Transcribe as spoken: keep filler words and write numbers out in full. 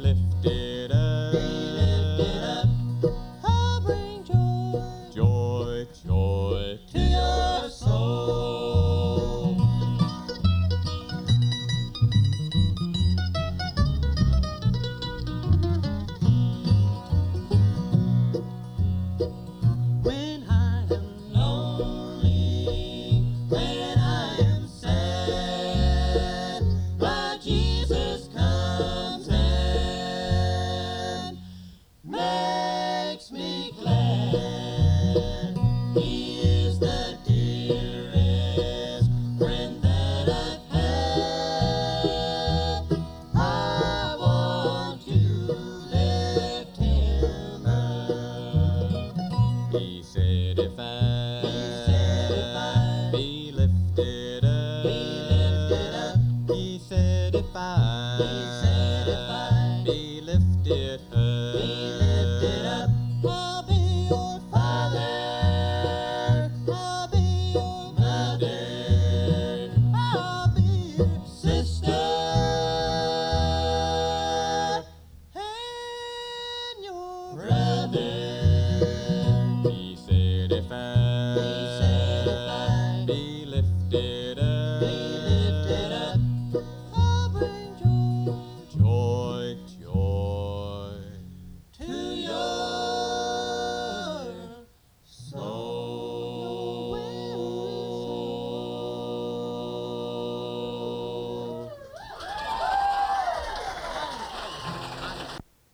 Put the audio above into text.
lifted up. Be lifted up. I'll bring joy, joy, joy To your soul. When I am lonely, when I am sad, my Jesus comes and makes me glad. He is the dearest friend that I've had. I want to lift him up. He said if I, He said if I be lifted up, be lifted up, he said if I, he said if I be lifted up,